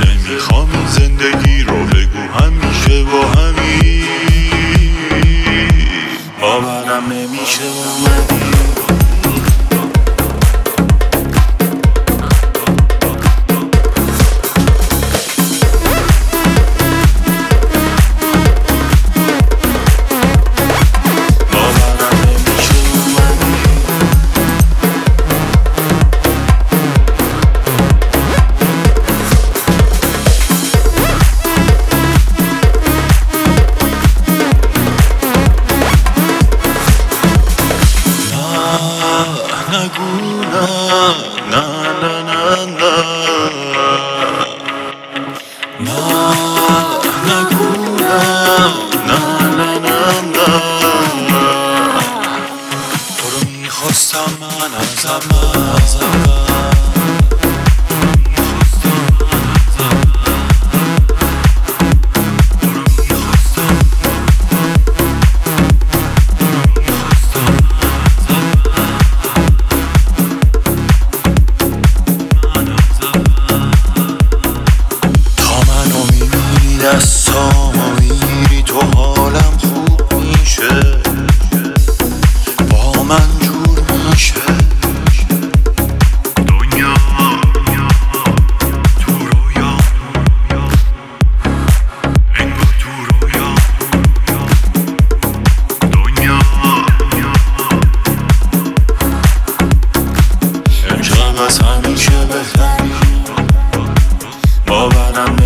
نمیخوام این زندگی رو بگو همیشه با همین باورم نمیشه اومدی تو رو میخواستم من از اول دستامو میگیری تو حالم خوب میشه با من جور میشه دنیا تو رویا انگار تو رویا دنیا امشب از همیشه بهتری باورم